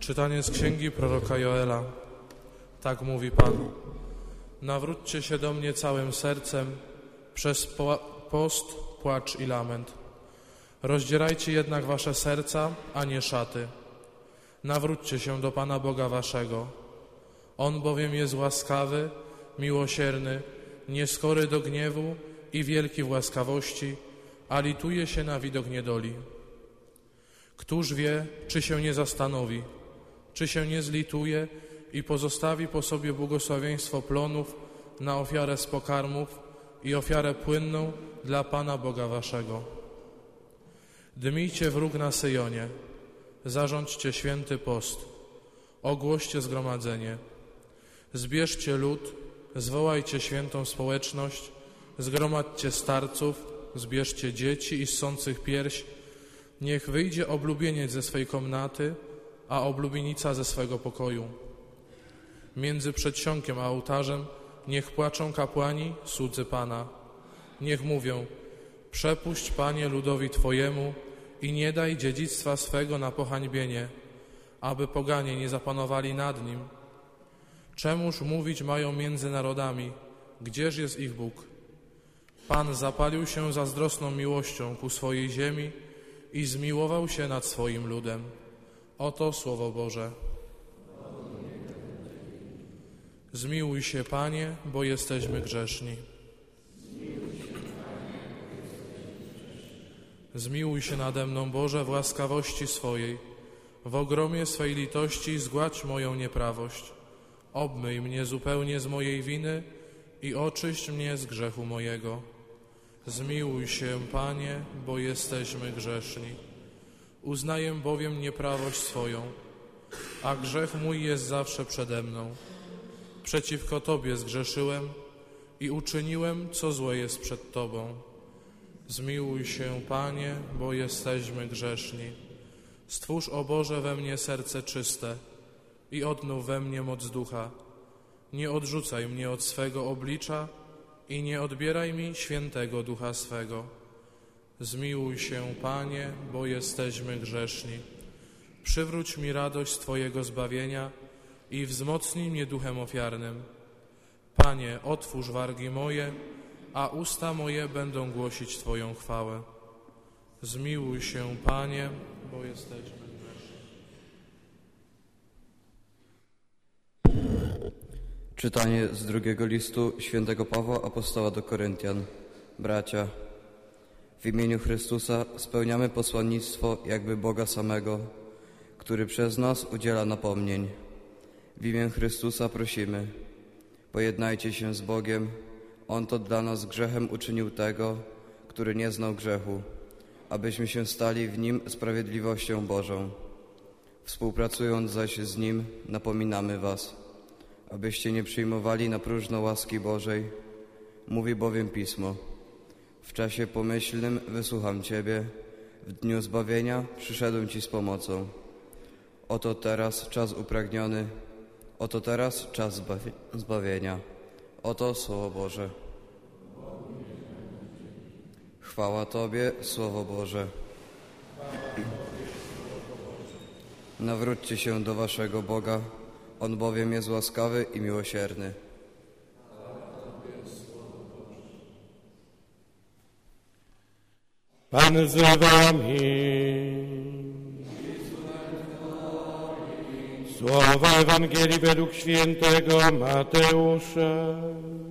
Czytanie z księgi proroka Joela. Tak mówi Pan. Nawróćcie się do mnie całym sercem, przez post, płacz i lament. Rozdzierajcie jednak wasze serca, a nie szaty. Nawróćcie się do Pana Boga waszego. On bowiem jest łaskawy, miłosierny, nieskory do gniewu i wielki w łaskawości, a lituje się na widok niedoli. Któż wie, czy się nie zastanowi, czy się nie zlituje i pozostawi po sobie błogosławieństwo plonów na ofiarę z pokarmów i ofiarę płynną dla Pana Boga waszego. Dmijcie wróg na Syjonie, zarządźcie święty post, ogłoście zgromadzenie, zbierzcie lud, zwołajcie świętą społeczność, zgromadźcie starców, zbierzcie dzieci i ssących pierś, niech wyjdzie oblubieniec ze swej komnaty, a oblubienica ze swego pokoju. Między przedsionkiem a ołtarzem niech płaczą kapłani, słudzy Pana. Niech mówią: przepuść, Panie, ludowi Twojemu i nie daj dziedzictwa swego na pohańbienie, aby poganie nie zapanowali nad nim. Czemuż mówić mają między narodami, gdzież jest ich Bóg? Pan zapalił się zazdrosną miłością ku swojej ziemi i zmiłował się nad swoim ludem. Oto Słowo Boże. Zmiłuj się, Panie, bo jesteśmy grzeszni. Zmiłuj się nade mną, Boże, w łaskawości swojej. W ogromie swej litości zgładź moją nieprawość. Obmyj mnie zupełnie z mojej winy i oczyść mnie z grzechu mojego. Zmiłuj się, Panie, bo jesteśmy grzeszni. Uznaję bowiem nieprawość swoją, a grzech mój jest zawsze przede mną. Przeciwko Tobie zgrzeszyłem i uczyniłem, co złe jest przed Tobą. Zmiłuj się, Panie, bo jesteśmy grzeszni. Stwórz, o Boże, we mnie serce czyste i odnów we mnie moc ducha. Nie odrzucaj mnie od swego oblicza i nie odbieraj mi świętego ducha swego. Zmiłuj się, Panie, bo jesteśmy grzeszni. Przywróć mi radość Twojego zbawienia i wzmocnij mnie duchem ofiarnym. Panie, otwórz wargi moje, a usta moje będą głosić Twoją chwałę. Zmiłuj się, Panie, bo jesteśmy grzeszni. Czytanie z drugiego listu świętego Pawła Apostoła do Koryntian. Bracia, w imieniu Chrystusa spełniamy posłannictwo jakby Boga samego, który przez nas udziela napomnień. W imię Chrystusa prosimy, pojednajcie się z Bogiem. On to dla nas grzechem uczynił tego, który nie znał grzechu, abyśmy się stali w Nim sprawiedliwością Bożą. Współpracując zaś z Nim, napominamy was, abyście nie przyjmowali na próżno łaski Bożej. Mówi bowiem Pismo: w czasie pomyślnym wysłucham Ciebie, w dniu zbawienia przyszedłem Ci z pomocą. Oto teraz czas upragniony, oto teraz czas zbawienia. Oto Słowo Boże. Chwała Tobie, Słowo Boże. Nawróćcie się do Waszego Boga, On bowiem jest łaskawy i miłosierny. Pan z wami. Słowa Ewangelii według świętego Mateusza.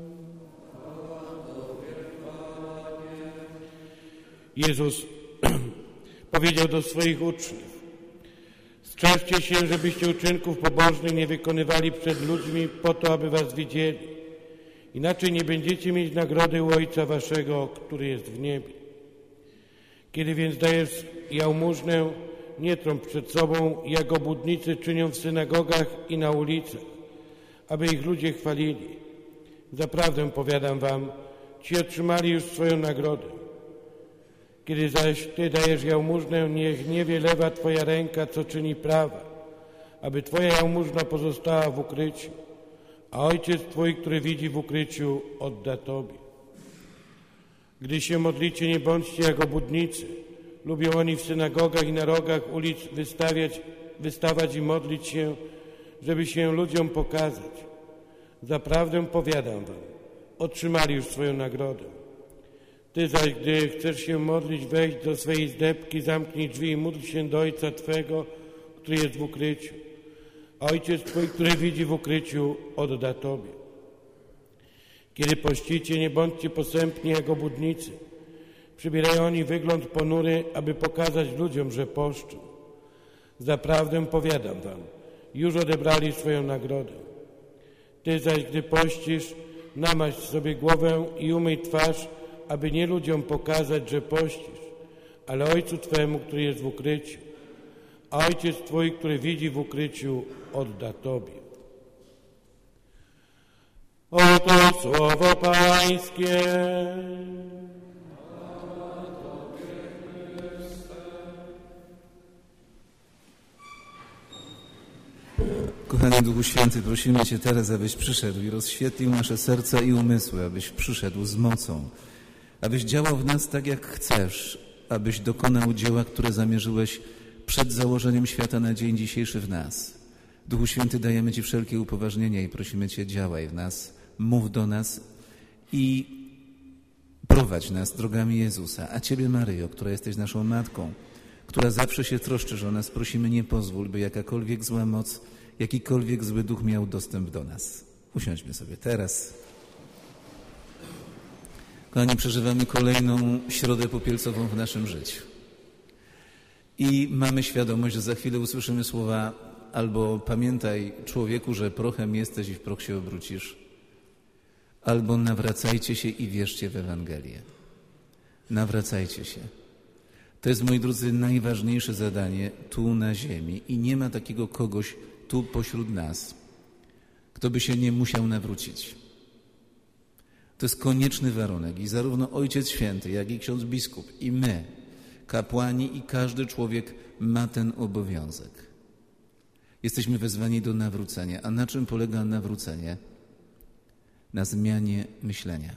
Jezus powiedział do swoich uczniów: strzeżcie się, żebyście uczynków pobożnych nie wykonywali przed ludźmi po to, aby was widzieli. Inaczej nie będziecie mieć nagrody u Ojca waszego, który jest w niebie. Kiedy więc dajesz jałmużnę, nie trąb przed sobą, jak obłudnicy czynią w synagogach i na ulicach, aby ich ludzie chwalili. Zaprawdę powiadam wam, ci otrzymali już swoją nagrodę. Kiedy zaś ty dajesz jałmużnę, niech nie wie lewa twoja ręka, co czyni prawa, aby twoja jałmużna pozostała w ukryciu, a Ojciec twój, który widzi w ukryciu, odda tobie. Gdy się modlicie, nie bądźcie jak obłudnicy. Lubią oni w synagogach i na rogach ulic wystawiać wystawać i modlić się, żeby się ludziom pokazać. Zaprawdę powiadam wam, otrzymali już swoją nagrodę. Ty zaś, gdy chcesz się modlić, wejdź do swej izdebki, zamknij drzwi i módl się do Ojca Twego, który jest w ukryciu. A Ojciec Twój, który widzi w ukryciu, odda Tobie. Kiedy pościcie, nie bądźcie posępni jak obłudnicy. Przybierają oni wygląd ponury, aby pokazać ludziom, że poszczą. Zaprawdę powiadam wam, już odebrali swoją nagrodę. Ty zaś, gdy pościsz, namaść sobie głowę i umyj twarz, aby nie ludziom pokazać, że pościsz, ale Ojcu Twemu, który jest w ukryciu. A Ojciec Twój, który widzi w ukryciu, odda Tobie. Oto słowo Pańskie. Kochany Duchu Święty, prosimy Cię teraz, abyś przyszedł i rozświetlił nasze serca i umysły, abyś przyszedł z mocą, abyś działał w nas tak, jak chcesz, abyś dokonał dzieła, które zamierzyłeś przed założeniem świata na dzień dzisiejszy w nas. Duchu Święty, dajemy Ci wszelkie upoważnienia i prosimy Cię, działaj w nas, mów do nas i prowadź nas drogami Jezusa. A Ciebie, Maryjo, która jesteś naszą Matką, która zawsze się troszczysz o nas, prosimy, nie pozwól, by jakakolwiek zła moc, jakikolwiek zły duch miał dostęp do nas. Usiądźmy sobie teraz. Kochani, przeżywamy kolejną środę popielcową w naszym życiu. I mamy świadomość, że za chwilę usłyszymy słowa albo pamiętaj, człowieku, że prochem jesteś i w proch się obrócisz, albo nawracajcie się i wierzcie w Ewangelię. Nawracajcie się. To jest, moi drodzy, najważniejsze zadanie tu na ziemi i nie ma takiego kogoś tu pośród nas, kto by się nie musiał nawrócić. To jest konieczny warunek i zarówno Ojciec Święty, jak i ksiądz biskup i my, kapłani i każdy człowiek ma ten obowiązek. Jesteśmy wezwani do nawrócenia. A na czym polega nawrócenie? Na zmianie myślenia.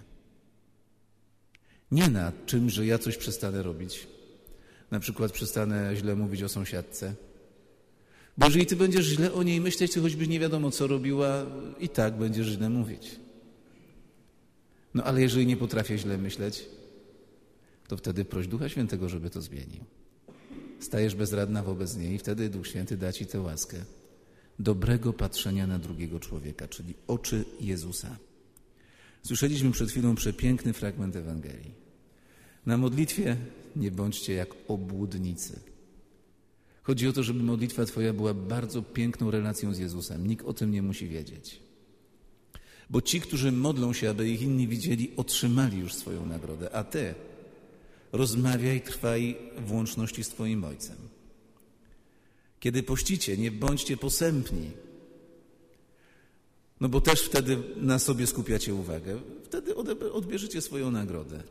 Nie na czym, że ja coś przestanę robić. Na przykład przestanę źle mówić o sąsiadce. Bo jeżeli ty będziesz źle o niej myśleć, to choćbyś nie wiadomo co robiła, i tak będziesz źle mówić. No ale jeżeli nie potrafię źle myśleć, to wtedy proś Ducha Świętego, żeby to zmienił. Stajesz bezradna wobec niej i wtedy Duch Święty da ci tę łaskę dobrego patrzenia na drugiego człowieka, czyli oczy Jezusa. Słyszeliśmy przed chwilą przepiękny fragment Ewangelii. Na modlitwie nie bądźcie jak obłudnicy. Chodzi o to, żeby modlitwa twoja była bardzo piękną relacją z Jezusem. Nikt o tym nie musi wiedzieć. Bo ci, którzy modlą się, aby ich inni widzieli, otrzymali już swoją nagrodę. A ty rozmawiaj, trwaj w łączności z twoim Ojcem. Kiedy pościcie, nie bądźcie posępni. No bo też wtedy na sobie skupiacie uwagę. Wtedy odbierzecie swoją nagrodę.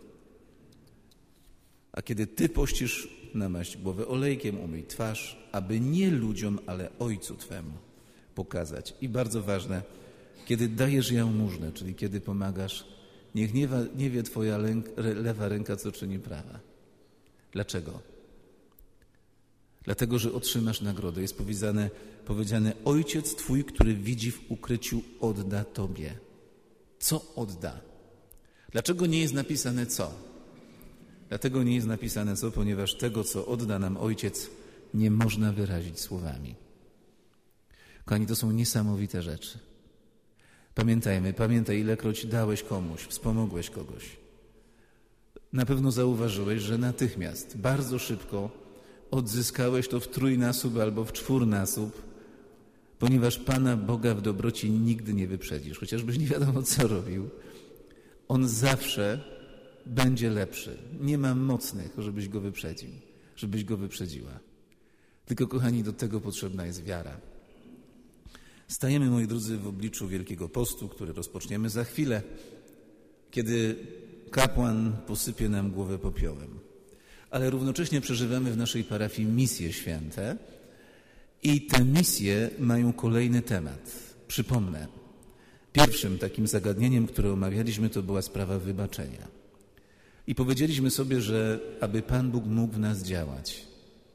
A kiedy ty pościsz, namaść głowę olejkiem, umyj twarz, aby nie ludziom, ale Ojcu Twemu pokazać. I bardzo ważne, kiedy dajesz jałmużnę, czyli kiedy pomagasz, niech nie wie twoja lewa ręka, co czyni prawa. Dlaczego? Dlatego, że otrzymasz nagrodę. Jest powiedziane, Ojciec Twój, który widzi w ukryciu, odda Tobie. Co odda? Dlaczego nie jest napisane co? Dlatego nie jest napisane co, ponieważ tego, co odda nam Ojciec, nie można wyrazić słowami. Kochani, to są niesamowite rzeczy. Pamiętaj, ilekroć dałeś komuś, wspomogłeś kogoś. Na pewno zauważyłeś, że natychmiast, bardzo szybko odzyskałeś to w trójnasób albo w czwórnasób, ponieważ Pana Boga w dobroci nigdy nie wyprzedzisz. Chociażbyś nie wiadomo, co robił. On zawsze będzie lepszy. Nie ma mocnych, żebyś go wyprzedził, żebyś go wyprzedziła. Tylko, kochani, do tego potrzebna jest wiara. Stajemy, moi drodzy, w obliczu Wielkiego Postu, który rozpoczniemy za chwilę, kiedy kapłan posypie nam głowę popiołem. Ale równocześnie przeżywamy w naszej parafii misje święte i te misje mają kolejny temat. Przypomnę, pierwszym takim zagadnieniem, które omawialiśmy, to była sprawa wybaczenia. I powiedzieliśmy sobie, że aby Pan Bóg mógł w nas działać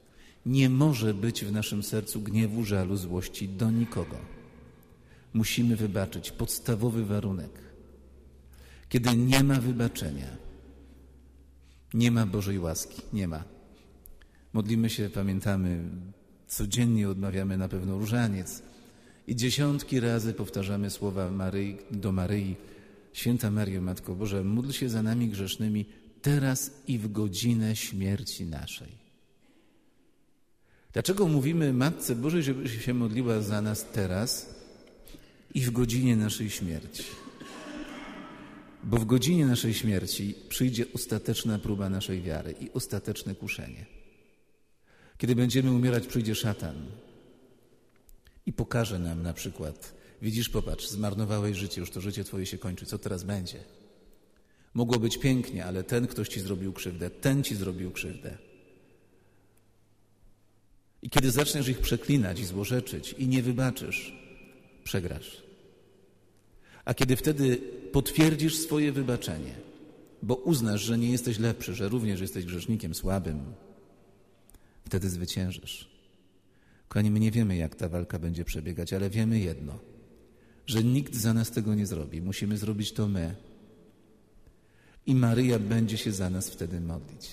Nie może być w naszym sercu gniewu, żalu, złości do nikogo. Musimy wybaczyć. Podstawowy warunek. Kiedy nie ma wybaczenia, nie ma Bożej łaski. Nie ma. Modlimy się, pamiętamy, codziennie odmawiamy na pewno różaniec i dziesiątki razy powtarzamy słowa do Maryi. Święta Maryjo, Matko Boża, módl się za nami grzesznymi teraz i w godzinę śmierci naszej. Dlaczego mówimy Matce Bożej, żeby się modliła za nas teraz i w godzinie naszej śmierci? Bo w godzinie naszej śmierci przyjdzie ostateczna próba naszej wiary i ostateczne kuszenie. Kiedy będziemy umierać, przyjdzie szatan i pokaże nam na przykład: widzisz, popatrz, zmarnowałeś życie, już to życie twoje się kończy, co teraz będzie? Mogło być pięknie, ale ten ktoś ci zrobił krzywdę, ten ci zrobił krzywdę. I kiedy zaczniesz ich przeklinać i złorzeczyć i nie wybaczysz, przegrasz. A kiedy wtedy potwierdzisz swoje wybaczenie, bo uznasz, że nie jesteś lepszy, że również jesteś grzesznikiem słabym, wtedy zwyciężysz. Kochani, my nie wiemy, jak ta walka będzie przebiegać, ale wiemy jedno, że nikt za nas tego nie zrobi. Musimy zrobić to my. I Maryja będzie się za nas wtedy modlić.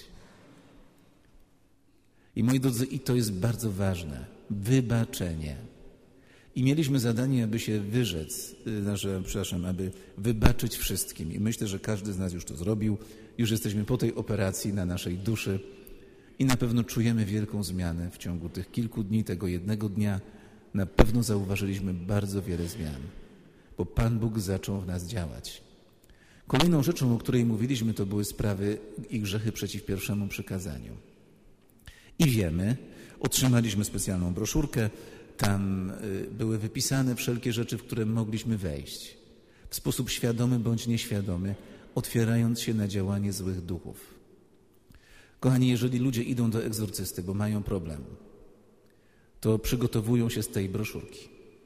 I moi drodzy, i to jest bardzo ważne, wybaczenie. I mieliśmy zadanie, aby się wyrzec, aby wybaczyć wszystkim. I myślę, że każdy z nas już to zrobił. Już jesteśmy po tej operacji na naszej duszy i na pewno czujemy wielką zmianę w ciągu tych kilku dni, tego jednego dnia. Na pewno zauważyliśmy bardzo wiele zmian, bo Pan Bóg zaczął w nas działać. Kolejną rzeczą, o której mówiliśmy, to były sprawy i grzechy przeciw pierwszemu przykazaniu. I wiemy, otrzymaliśmy specjalną broszurkę, tam były wypisane wszelkie rzeczy, w które mogliśmy wejść. W sposób świadomy bądź nieświadomy, otwierając się na działanie złych duchów. Kochani, jeżeli ludzie idą do egzorcysty, bo mają problem, to przygotowują się z tej broszurki.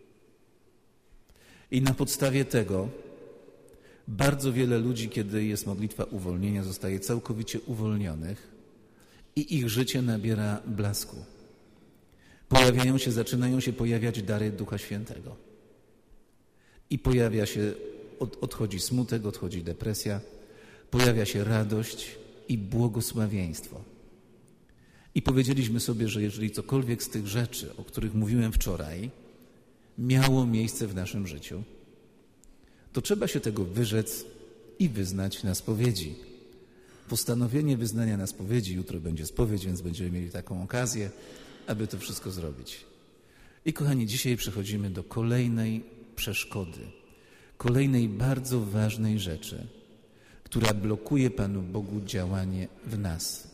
I na podstawie tego bardzo wiele ludzi, kiedy jest modlitwa uwolnienia, zostaje całkowicie uwolnionych i ich życie nabiera blasku. Zaczynają się pojawiać dary Ducha Świętego. I odchodzi smutek, odchodzi depresja, pojawia się radość i błogosławieństwo. I powiedzieliśmy sobie, że jeżeli cokolwiek z tych rzeczy, o których mówiłem wczoraj, miało miejsce w naszym życiu, to trzeba się tego wyrzec i wyznać na spowiedzi. Postanowienie wyznania na spowiedzi, jutro będzie spowiedź, więc będziemy mieli taką okazję, aby to wszystko zrobić. I kochani, dzisiaj przechodzimy do kolejnej przeszkody, kolejnej bardzo ważnej rzeczy, która blokuje Panu Bogu działanie w nas.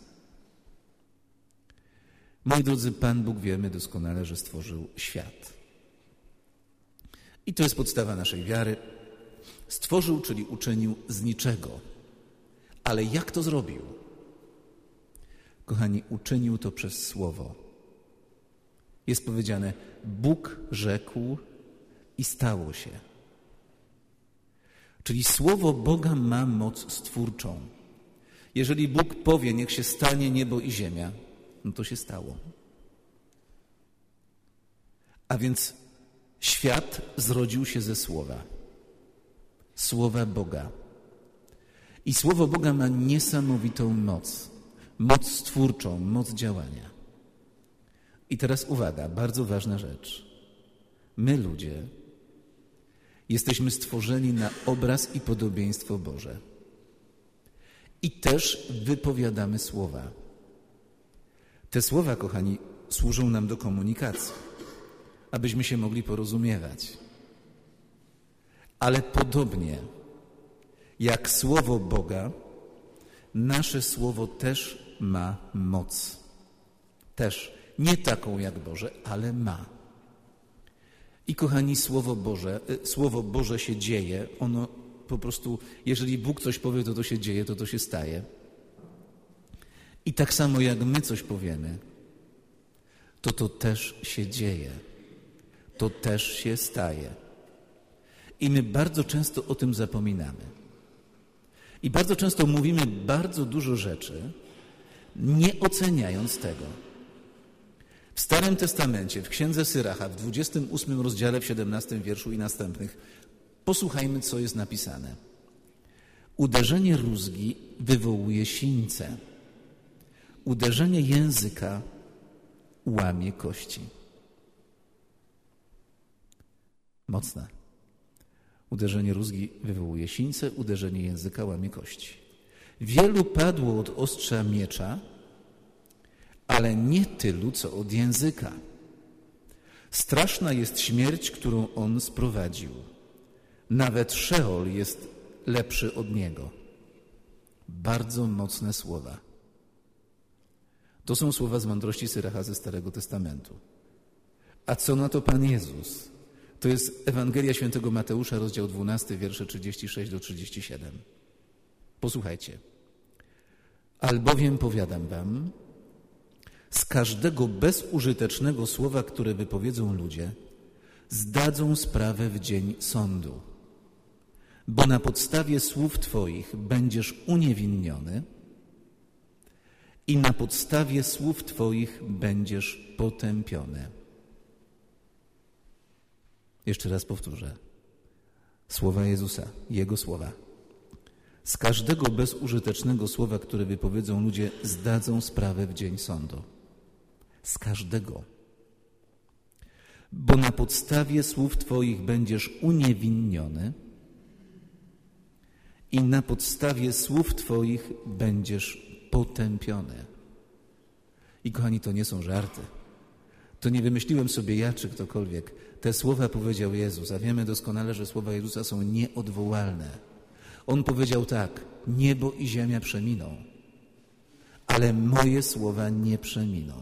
Moi drodzy, Pan Bóg, wiemy doskonale, że stworzył świat. I to jest podstawa naszej wiary. Stworzył, czyli uczynił z niczego. Ale jak to zrobił? Kochani, uczynił to przez Słowo. Jest powiedziane: Bóg rzekł i stało się. Czyli Słowo Boga ma moc stwórczą. Jeżeli Bóg powie, niech się stanie niebo i ziemia, no to się stało. A więc świat zrodził się ze Słowa. Słowa Boga. I Słowo Boga ma niesamowitą moc. Moc stwórczą, moc działania. I teraz uwaga, bardzo ważna rzecz. My, ludzie, jesteśmy stworzeni na obraz i podobieństwo Boże. I też wypowiadamy słowa. Te słowa, kochani, służą nam do komunikacji, abyśmy się mogli porozumiewać. Ale podobnie jak Słowo Boga, nasze Słowo też ma moc. Też. Nie taką jak Boże, ale ma. I kochani, Słowo Boże się dzieje. Ono po prostu, jeżeli Bóg coś powie, to się dzieje, to się staje. I tak samo jak my coś powiemy, to też się dzieje. To też się staje. I my bardzo często o tym zapominamy. I bardzo często mówimy bardzo dużo rzeczy, nie oceniając tego. W Starym Testamencie, w Księdze Syracha, w 28 rozdziale, w 17 wierszu i następnych, posłuchajmy, co jest napisane. Uderzenie rózgi wywołuje sińce. Uderzenie języka łamie kości. Mocne. Uderzenie rózgi wywołuje sińce, uderzenie języka łamie kości. Wielu padło od ostrza miecza, ale nie tylu, co od języka. Straszna jest śmierć, którą on sprowadził. Nawet Szeol jest lepszy od niego. Bardzo mocne słowa. To są słowa z mądrości Syracha ze Starego Testamentu. A co na to Pan Jezus? To jest Ewangelia Świętego Mateusza, rozdział 12, wiersze 36 do 37. Posłuchajcie. Albowiem powiadam wam, z każdego bezużytecznego słowa, które wypowiedzą ludzie, zdadzą sprawę w dzień sądu. Bo na podstawie słów Twoich będziesz uniewinniony i na podstawie słów Twoich będziesz potępiony. Jeszcze raz powtórzę. Słowa Jezusa, Jego słowa. Z każdego bezużytecznego słowa, które wypowiedzą ludzie, zdadzą sprawę w dzień sądu. Z każdego. Bo na podstawie słów Twoich będziesz uniewinniony i na podstawie słów Twoich będziesz potępiony. I kochani, to nie są żarty. To nie wymyśliłem sobie ja czy ktokolwiek. Te słowa powiedział Jezus, a wiemy doskonale, że słowa Jezusa są nieodwołalne. On powiedział tak, niebo i ziemia przeminą, ale moje słowa nie przeminą.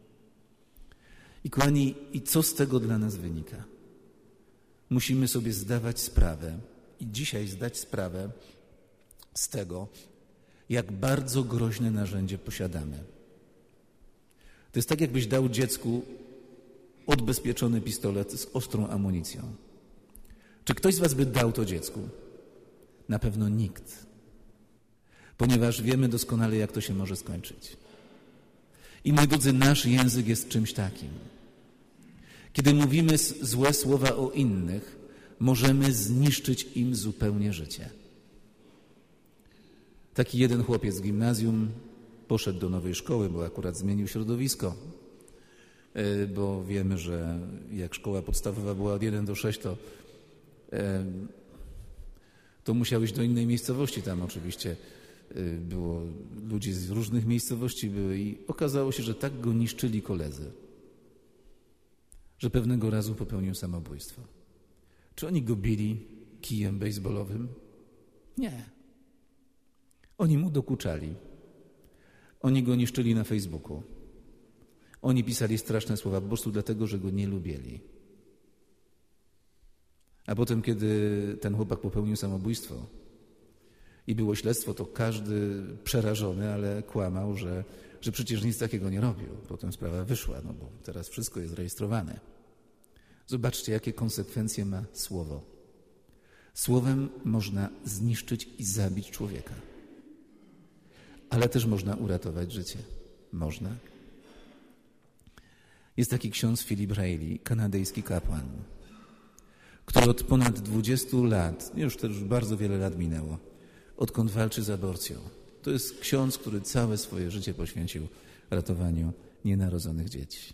I kochani, i co z tego dla nas wynika? Musimy sobie zdawać sprawę i dzisiaj zdać sprawę z tego, jak bardzo groźne narzędzie posiadamy. To jest tak, jakbyś dał dziecku odbezpieczony pistolet z ostrą amunicją. Czy ktoś z was by dał to dziecku? Na pewno nikt. Ponieważ wiemy doskonale, jak to się może skończyć. I moi drodzy, nasz język jest czymś takim. Kiedy mówimy złe słowa o innych, możemy zniszczyć im zupełnie życie. Taki jeden chłopiec z gimnazjum poszedł do nowej szkoły, bo akurat zmienił środowisko. Bo wiemy, że jak szkoła podstawowa była od 1 do 6, to musiał iść do innej miejscowości. Tam oczywiście było ludzi z różnych miejscowości były i okazało się, że tak go niszczyli koledzy, że pewnego razu popełnił samobójstwo. Czy oni go bili kijem bejsbolowym? Nie. Oni mu dokuczali. Oni go niszczyli na Facebooku. Oni pisali straszne słowa po prostu dlatego, że go nie lubili. A potem, kiedy ten chłopak popełnił samobójstwo i było śledztwo, to każdy przerażony, ale kłamał, że przecież nic takiego nie robił. Potem sprawa wyszła, no bo teraz wszystko jest rejestrowane. Zobaczcie, jakie konsekwencje ma słowo. Słowem można zniszczyć i zabić człowieka. Ale też można uratować życie. Można. Jest taki ksiądz Philip Reilly, kanadyjski kapłan, który od ponad 20 lat, już też bardzo wiele lat minęło, odkąd walczy z aborcją. To jest ksiądz, który całe swoje życie poświęcił ratowaniu nienarodzonych dzieci.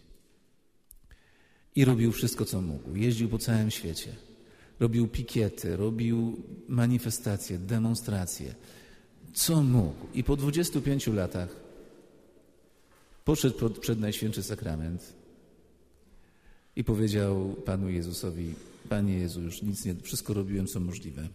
I robił wszystko, co mógł. Jeździł po całym świecie. Robił pikiety, robił manifestacje, demonstracje. Co mógł. I po 25 latach poszedł przed Najświętszy Sakrament i powiedział Panu Jezusowi: Panie Jezu, już nic nie, wszystko robiłem, co możliwe.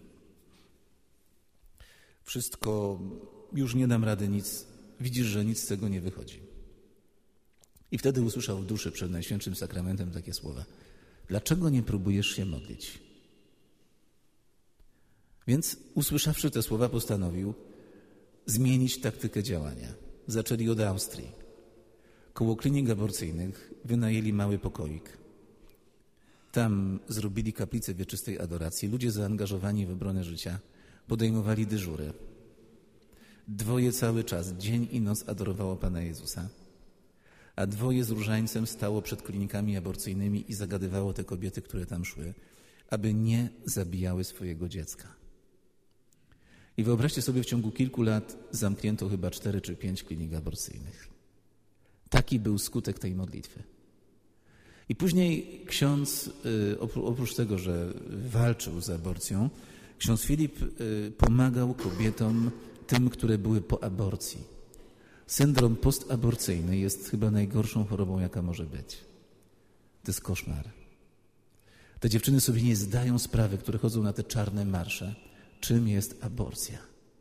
Wszystko, już nie dam rady, nic. Widzisz, że nic z tego nie wychodzi. I wtedy usłyszał w duszy przed Najświętszym Sakramentem takie słowa: dlaczego nie próbujesz się modlić? Więc usłyszawszy te słowa, postanowił zmienić taktykę działania. Zaczęli od Austrii. Koło klinik aborcyjnych wynajęli mały pokoik. Tam zrobili kaplicę wieczystej adoracji. Ludzie zaangażowani w obronę życia podejmowali dyżury. 2 cały czas, dzień i noc adorowało Pana Jezusa. a 2 z różańcem stało przed klinikami aborcyjnymi i zagadywało te kobiety, które tam szły, aby nie zabijały swojego dziecka. I wyobraźcie sobie, w ciągu kilku lat zamknięto chyba 4 czy 5 klinik aborcyjnych. Taki był skutek tej modlitwy. I później ksiądz, oprócz tego, że walczył z aborcją, ksiądz Filip pomagał kobietom, tym, które były po aborcji. Syndrom postaborcyjny jest chyba najgorszą chorobą, jaka może być. To jest koszmar. Te dziewczyny sobie nie zdają sprawy, które chodzą na te czarne marsze, czym jest aborcja.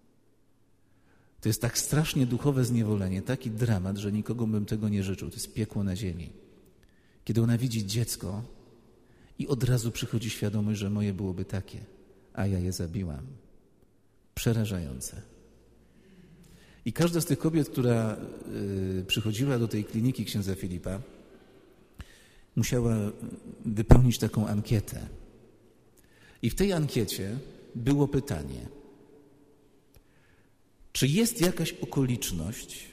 To jest tak strasznie duchowe zniewolenie, taki dramat, że nikogo bym tego nie życzył. To jest piekło na ziemi. Kiedy ona widzi dziecko i od razu przychodzi świadomość, że moje byłoby takie, a ja je zabiłam. Przerażające. I każda z tych kobiet, która przychodziła do tej kliniki księdza Filipa, musiała wypełnić taką ankietę. I w tej ankiecie było pytanie, czy jest jakaś okoliczność,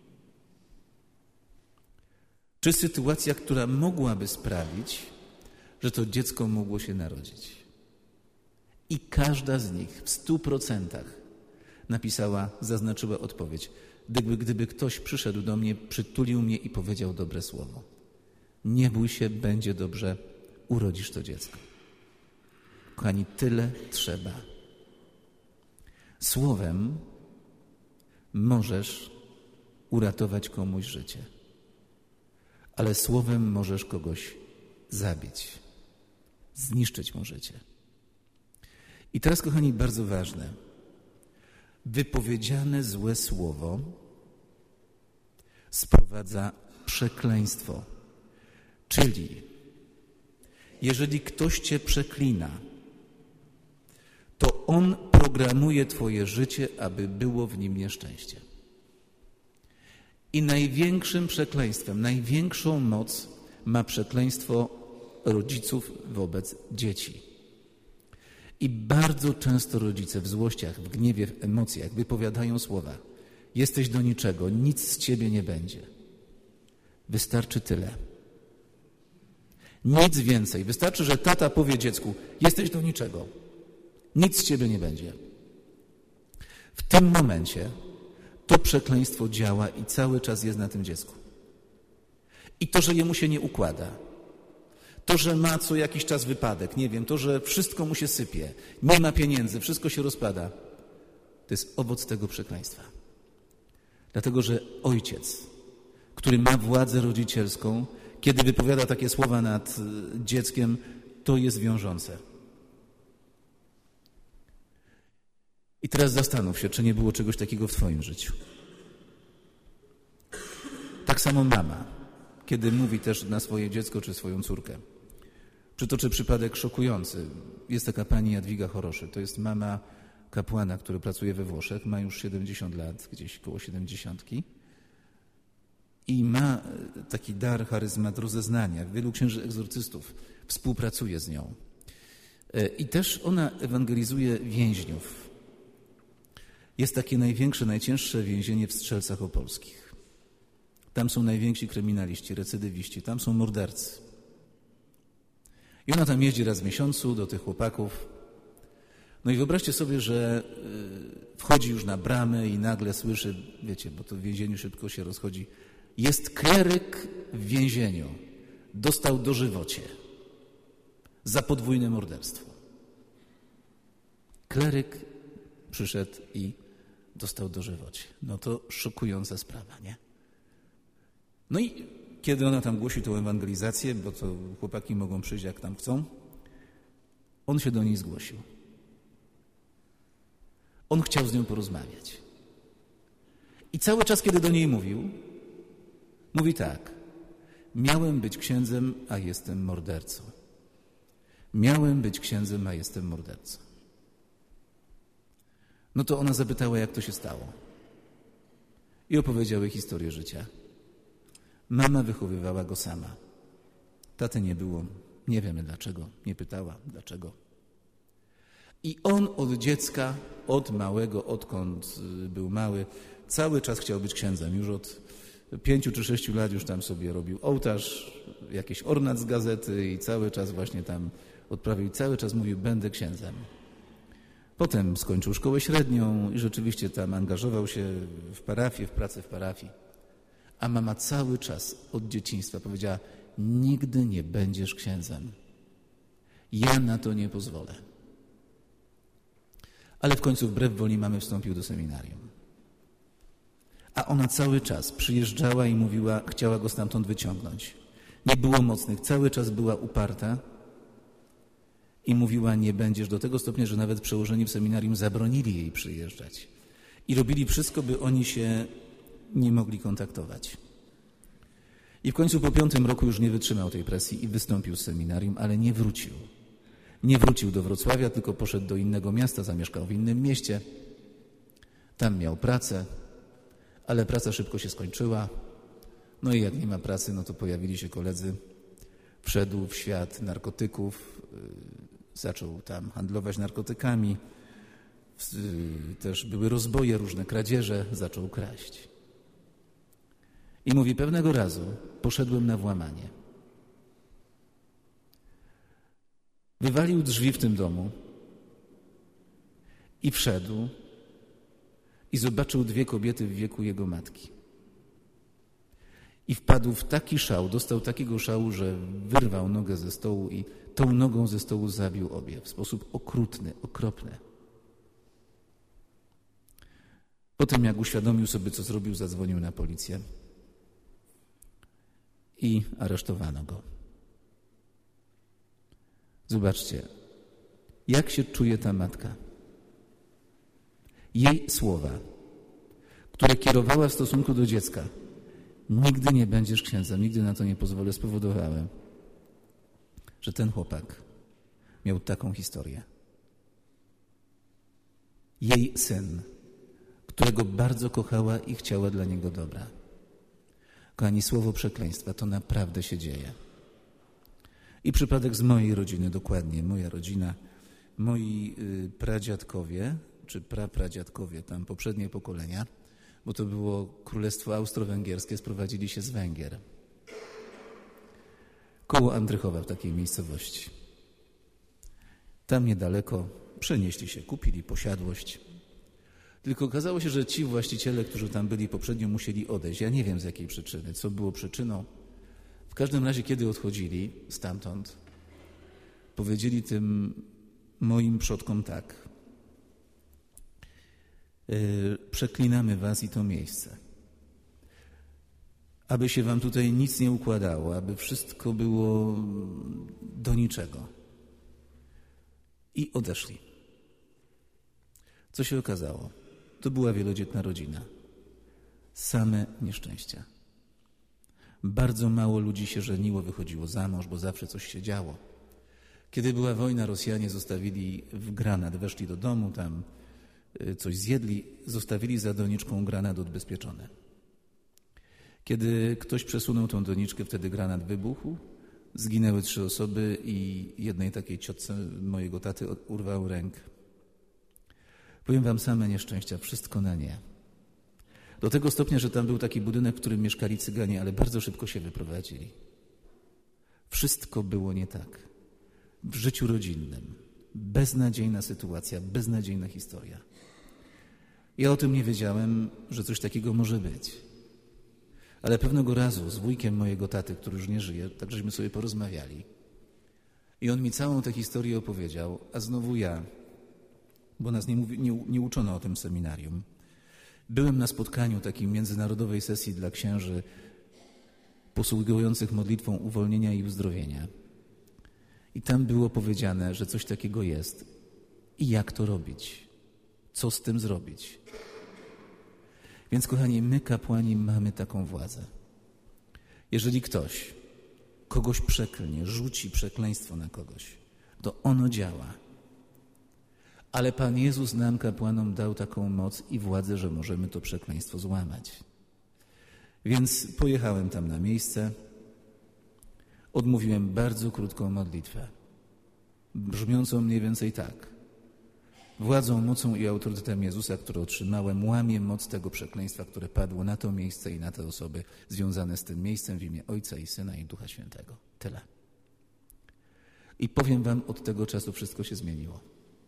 czy sytuacja, która mogłaby sprawić, że to dziecko mogło się narodzić. I każda z nich w 100% napisała, zaznaczyła odpowiedź. Gdyby ktoś przyszedł do mnie, przytulił mnie i powiedział dobre słowo. Nie bój się, będzie dobrze, urodzisz to dziecko. Kochani, tyle trzeba. Słowem możesz uratować komuś życie, ale słowem możesz kogoś zabić, zniszczyć mu życie. I teraz, kochani, bardzo ważne. Wypowiedziane złe słowo sprowadza przekleństwo. Czyli jeżeli ktoś cię przeklina, to on programuje twoje życie, aby było w nim nieszczęście. I największym przekleństwem, największą moc ma przekleństwo rodziców wobec dzieci. I bardzo często rodzice w złościach, w gniewie, w emocjach wypowiadają słowa: jesteś do niczego, nic z ciebie nie będzie. Wystarczy tyle. Nic więcej. Wystarczy, że tata powie dziecku: jesteś do niczego, nic z ciebie nie będzie. W tym momencie to przekleństwo działa i cały czas jest na tym dziecku. I to, że jemu się nie układa, to, że ma co jakiś czas wypadek, nie wiem, to, że wszystko mu się sypie, nie ma pieniędzy, wszystko się rozpada, to jest owoc tego przekleństwa. Dlatego, że ojciec, który ma władzę rodzicielską, kiedy wypowiada takie słowa nad dzieckiem, to jest wiążące. I teraz zastanów się, czy nie było czegoś takiego w twoim życiu. Tak samo mama, kiedy mówi też na swoje dziecko czy swoją córkę. Przytoczę przypadek szokujący. Jest taka pani Jadwiga Choroszy. To jest mama kapłana, który pracuje we Włoszech. Ma już 70 lat, gdzieś koło 70. I ma taki dar, charyzmat rozeznania. Wielu księży egzorcystów współpracuje z nią. I też ona ewangelizuje więźniów. Jest takie największe, najcięższe więzienie w Strzelcach Opolskich. Tam są najwięksi kryminaliści, recydywiści, tam są mordercy. I ona tam jeździ raz w miesiącu do tych chłopaków. No i wyobraźcie sobie, że wchodzi już na bramę i nagle słyszy, wiecie, bo to w więzieniu szybko się rozchodzi, jest kleryk w więzieniu, dostał dożywocie za podwójne morderstwo. Kleryk przyszedł i dostał dożywocie. No to szokująca sprawa, nie? No i kiedy ona tam głosi tą ewangelizację, bo to chłopaki mogą przyjść jak tam chcą, on się do niej zgłosił. On chciał z nią porozmawiać. I cały czas, kiedy do niej mówił, mówi tak: miałem być księdzem, a jestem mordercą. Miałem być księdzem, a jestem mordercą. No to ona zapytała, jak to się stało. I opowiedział jej historię życia. Mama wychowywała go sama. Taty nie było. Nie wiemy dlaczego. Nie pytała dlaczego. I on od dziecka, od małego, odkąd był mały, cały czas chciał być księdzem. Już od 5 czy 6 lat już tam sobie robił ołtarz, jakiś ornat z gazety i cały czas właśnie tam odprawił, cały czas mówił, będę księdzem. Potem skończył szkołę średnią i rzeczywiście tam angażował się w parafię, w pracę w parafii. A mama cały czas od dzieciństwa powiedziała, nigdy nie będziesz księdzem. Ja na to nie pozwolę. Ale w końcu wbrew woli mamy wstąpił do seminarium. A ona cały czas przyjeżdżała i mówiła, chciała go stamtąd wyciągnąć. Nie było mocnych, cały czas była uparta i mówiła, nie będziesz, do tego stopnia, że nawet przełożeni w seminarium zabronili jej przyjeżdżać. I robili wszystko, by oni się nie mogli kontaktować. I w końcu po 5. roku już nie wytrzymał tej presji i wystąpił z seminarium, ale nie wrócił. Nie wrócił do Wrocławia, tylko poszedł do innego miasta, zamieszkał w innym mieście. Tam miał pracę, ale praca szybko się skończyła. No i jak nie ma pracy, no to pojawili się koledzy. Wszedł w świat narkotyków, zaczął tam handlować narkotykami. Też były rozboje, różne kradzieże, zaczął kraść. I mówi, pewnego razu poszedłem na włamanie. Wywalił drzwi w tym domu i wszedł i zobaczył 2 kobiety w wieku jego matki. I wpadł w taki szał, dostał takiego szału, że wyrwał nogę ze stołu i tą nogą ze stołu zabił obie w sposób okrutny, okropny. Potem jak uświadomił sobie, co zrobił, zadzwonił na policję i aresztowano go. Zobaczcie, jak się czuje ta matka. Jej słowa, które kierowała w stosunku do dziecka, nigdy nie będziesz księdzem, nigdy na to nie pozwolę, spowodowały, że ten chłopak miał taką historię. Jej syn, którego bardzo kochała i chciała dla niego dobra. Kochani, słowo przekleństwa to naprawdę się dzieje. I przypadek z mojej rodziny dokładnie, moja rodzina, moi pradziadkowie, czy prapradziadkowie, tam poprzednie pokolenia, bo to było Królestwo Austro-Węgierskie, sprowadzili się z Węgier. Koło Andrychowa w takiej miejscowości. Tam niedaleko przenieśli się, kupili posiadłość. Tylko okazało się, że ci właściciele, którzy tam byli poprzednio, musieli odejść. Ja nie wiem z jakiej przyczyny, co było przyczyną. W każdym razie, kiedy odchodzili stamtąd, powiedzieli tym moim przodkom tak. Przeklinamy was i to miejsce. Aby się wam tutaj nic nie układało, aby wszystko było do niczego. I odeszli. Co się okazało? To była wielodzietna rodzina. Same nieszczęścia. Bardzo mało ludzi się żeniło, wychodziło za mąż, bo zawsze coś się działo. Kiedy była wojna, Rosjanie zostawili w granat, weszli do domu, tam coś zjedli, zostawili za doniczką granat odbezpieczony. Kiedy ktoś przesunął tą doniczkę, wtedy granat wybuchł, zginęły 3 osoby i jednej takiej ciotce mojego taty urwał ręk. Powiem wam, same nieszczęścia, wszystko na nie. Do tego stopnia, że tam był taki budynek, w którym mieszkali Cyganie, ale bardzo szybko się wyprowadzili. Wszystko było nie tak. W życiu rodzinnym. Beznadziejna sytuacja, beznadziejna historia. Ja o tym nie wiedziałem, że coś takiego może być. Ale pewnego razu z wujkiem mojego taty, który już nie żyje, tak żeśmy sobie porozmawiali. I on mi całą tę historię opowiedział, a znowu ja, bo nas nie uczono o tym seminarium. Byłem na spotkaniu takiej międzynarodowej sesji dla księży posługujących modlitwą uwolnienia i uzdrowienia. I tam było powiedziane, że coś takiego jest i jak to robić, co z tym zrobić. Więc kochani, my kapłani mamy taką władzę. Jeżeli ktoś kogoś przeklnie, rzuci przekleństwo na kogoś, to ono działa. Ale Pan Jezus nam, kapłanom, dał taką moc i władzę, że możemy to przekleństwo złamać. Więc pojechałem tam na miejsce, odmówiłem bardzo krótką modlitwę, brzmiącą mniej więcej tak. Władzą, mocą i autorytetem Jezusa, które otrzymałem, łamię moc tego przekleństwa, które padło na to miejsce i na te osoby związane z tym miejscem w imię Ojca i Syna i Ducha Świętego. Tyle. I powiem wam, od tego czasu wszystko się zmieniło.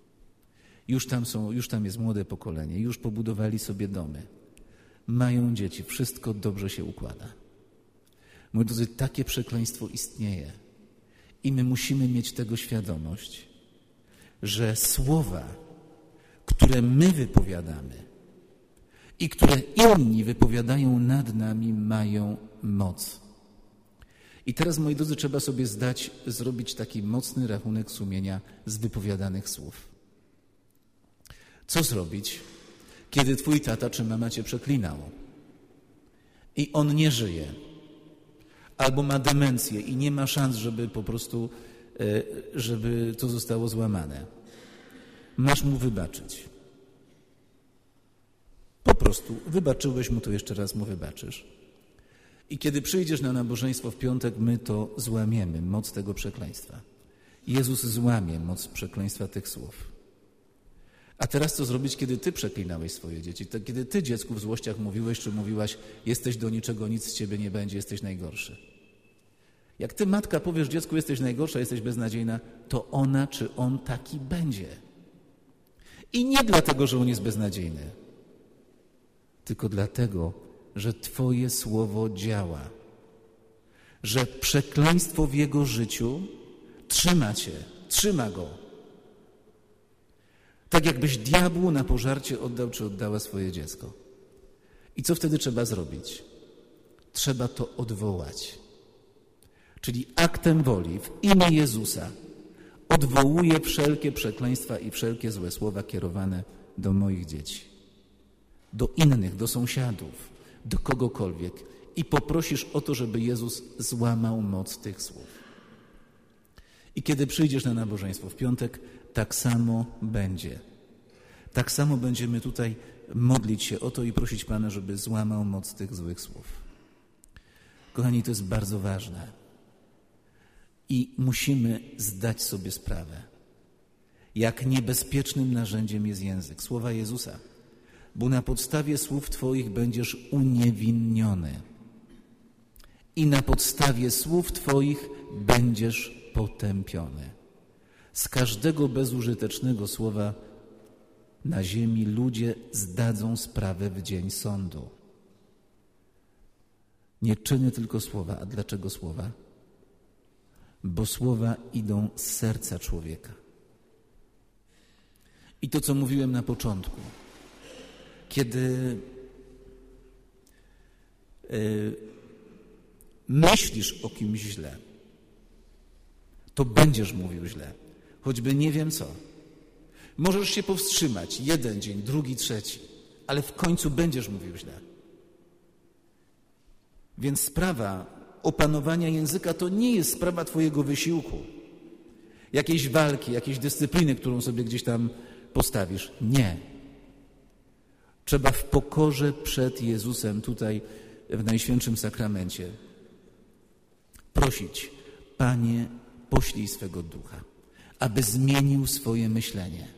Już tam jest młode pokolenie, już pobudowali sobie domy, mają dzieci, wszystko dobrze się układa. Moi drodzy, takie przekleństwo istnieje i my musimy mieć tego świadomość, że słowa, które my wypowiadamy i które inni wypowiadają nad nami, mają moc. I teraz, moi drodzy, trzeba sobie zrobić taki mocny rachunek sumienia z wypowiadanych słów. Co zrobić, kiedy twój tata czy mama cię przeklinał i on nie żyje, albo ma demencję i nie ma szans, żeby po prostu, żeby to zostało złamane? Masz mu wybaczyć. Po prostu wybaczyłeś mu, to jeszcze raz mu wybaczysz. I kiedy przyjdziesz na nabożeństwo w piątek, my to złamiemy, moc tego przekleństwa. Jezus złamie moc przekleństwa tych słów. A teraz co zrobić, kiedy ty przeklinałeś swoje dzieci? To kiedy ty dziecku w złościach mówiłeś, czy mówiłaś, jesteś do niczego, nic z ciebie nie będzie, jesteś najgorszy. Jak ty, matka, powiesz dziecku, jesteś najgorsza, jesteś beznadziejna, to ona czy on taki będzie. I nie dlatego, że on jest beznadziejny, tylko dlatego, że twoje słowo działa. Że przekleństwo w jego życiu trzyma cię, trzyma go. Tak jakbyś diabłu na pożarcie oddał czy oddała swoje dziecko. I co wtedy trzeba zrobić? Trzeba to odwołać. Czyli aktem woli w imię Jezusa odwołuję wszelkie przekleństwa i wszelkie złe słowa kierowane do moich dzieci, do innych, do sąsiadów, do kogokolwiek i poprosisz o to, żeby Jezus złamał moc tych słów. I kiedy przyjdziesz na nabożeństwo w piątek, tak samo będzie. Tak samo będziemy tutaj modlić się o to i prosić Pana, żeby złamał moc tych złych słów. Kochani, to jest bardzo ważne. I musimy zdać sobie sprawę, jak niebezpiecznym narzędziem jest język. Słowa Jezusa. Bo na podstawie słów Twoich będziesz uniewinniony. I na podstawie słów Twoich będziesz potępiony. Z każdego bezużytecznego słowa na ziemi ludzie zdadzą sprawę w dzień sądu. Nie czyny, tylko słowa. A dlaczego słowa? Bo słowa idą z serca człowieka. I to, co mówiłem na początku, kiedy myślisz o kimś źle, to będziesz mówił źle, choćby nie wiem co. Możesz się powstrzymać jeden dzień, drugi, trzeci, ale w końcu będziesz mówił źle. Więc sprawa opanowania języka to nie jest sprawa twojego wysiłku, jakiejś walki, jakiejś dyscypliny, którą sobie gdzieś tam postawisz. Nie. Trzeba w pokorze przed Jezusem tutaj w Najświętszym Sakramencie prosić: Panie, poślij swego Ducha, aby zmienił swoje myślenie,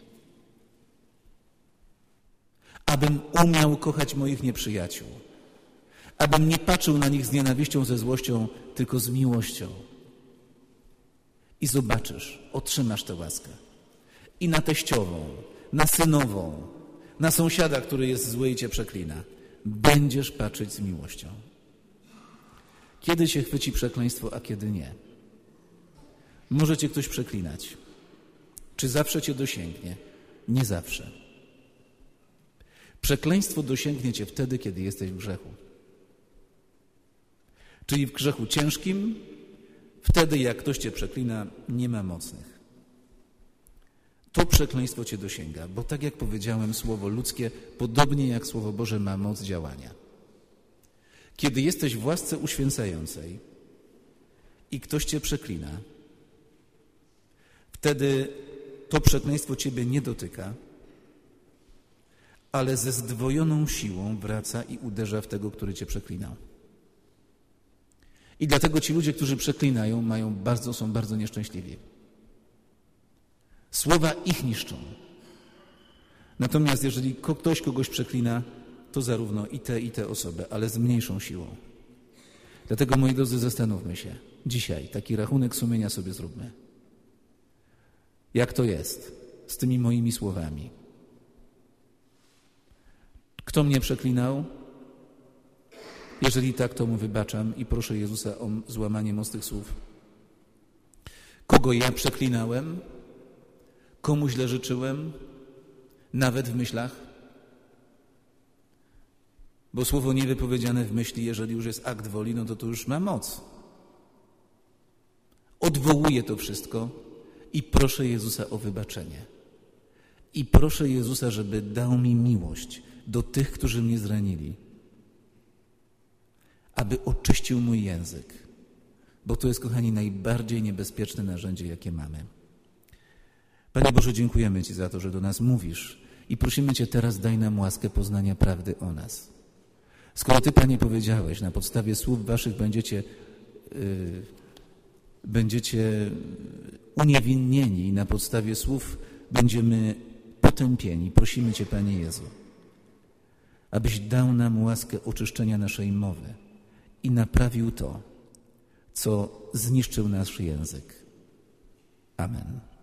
abym umiał kochać moich nieprzyjaciół, abym nie patrzył na nich z nienawiścią, ze złością, tylko z miłością. I zobaczysz, otrzymasz tę łaskę. I na teściową, na synową, na sąsiada, który jest zły i cię przeklina, będziesz patrzeć z miłością. Kiedy cię chwyci przekleństwo, a kiedy nie? Może cię ktoś przeklinać. Czy zawsze cię dosięgnie? Nie zawsze. Przekleństwo dosięgnie cię wtedy, kiedy jesteś w grzechu. Czyli w grzechu ciężkim, wtedy jak ktoś cię przeklina, nie ma mocnych. To przekleństwo cię dosięga, bo tak jak powiedziałem, słowo ludzkie, podobnie jak Słowo Boże, ma moc działania. Kiedy jesteś w łasce uświęcającej i ktoś cię przeklina, wtedy to przekleństwo ciebie nie dotyka, ale ze zdwojoną siłą wraca i uderza w tego, który cię przeklinał. I dlatego ci ludzie, którzy przeklinają, są bardzo nieszczęśliwi. Słowa ich niszczą. Natomiast jeżeli ktoś kogoś przeklina, to zarówno i te osoby, ale z mniejszą siłą. Dlatego, moi drodzy, zastanówmy się. Dzisiaj taki rachunek sumienia sobie zróbmy. Jak to jest z tymi moimi słowami? Kto mnie przeklinał? Jeżeli tak, to mu wybaczam i proszę Jezusa o złamanie mocnych słów. Kogo ja przeklinałem? Komu źle życzyłem? Nawet w myślach? Bo słowo niewypowiedziane w myśli, jeżeli już jest akt woli, no to już ma moc. Odwołuję to wszystko i proszę Jezusa o wybaczenie. I proszę Jezusa, żeby dał mi miłość do tych, którzy mnie zranili. Aby oczyścił mój język. Bo to jest, kochani, najbardziej niebezpieczne narzędzie, jakie mamy. Panie Boże, dziękujemy Ci za to, że do nas mówisz i prosimy Cię teraz, daj nam łaskę poznania prawdy o nas. Skoro Ty, Panie, powiedziałeś, na podstawie słów Waszych będziecie uniewinnieni i na podstawie słów będziemy potępieni. Prosimy Cię, Panie Jezu, abyś dał nam łaskę oczyszczenia naszej mowy i naprawił to, co zniszczył nasz język. Amen.